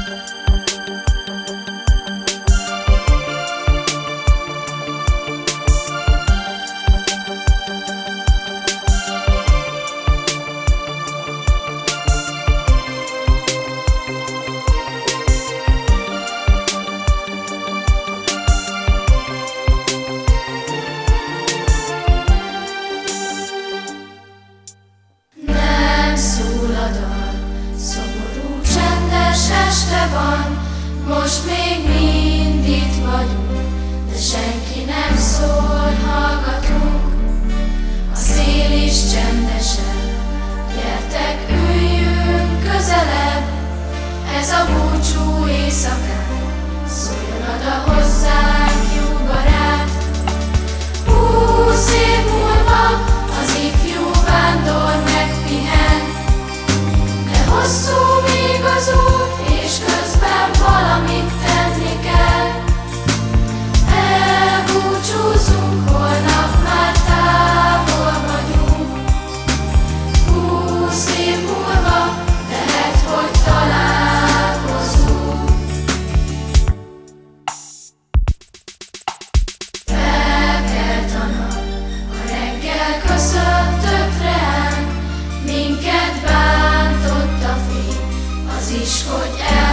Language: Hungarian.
Most még mind itt vagyunk, de senki nem szól, hallgatunk. A szél is csendesen, gyertek, üljünk közelebb. Ez a búcsú éjszakán, szóljon oda hozzánk, jó barát. 20 év múlva az ifjú vándor megpihen, de hosszú még az út, és közben valamit tenni kell. Elbúcsúzunk, holnap már távol vagyunk. 20 év múlva lehet, hogy találkozunk. Felkelt a nap, a reggel köszöntött ránk, minket bántott a fény, az is, hogy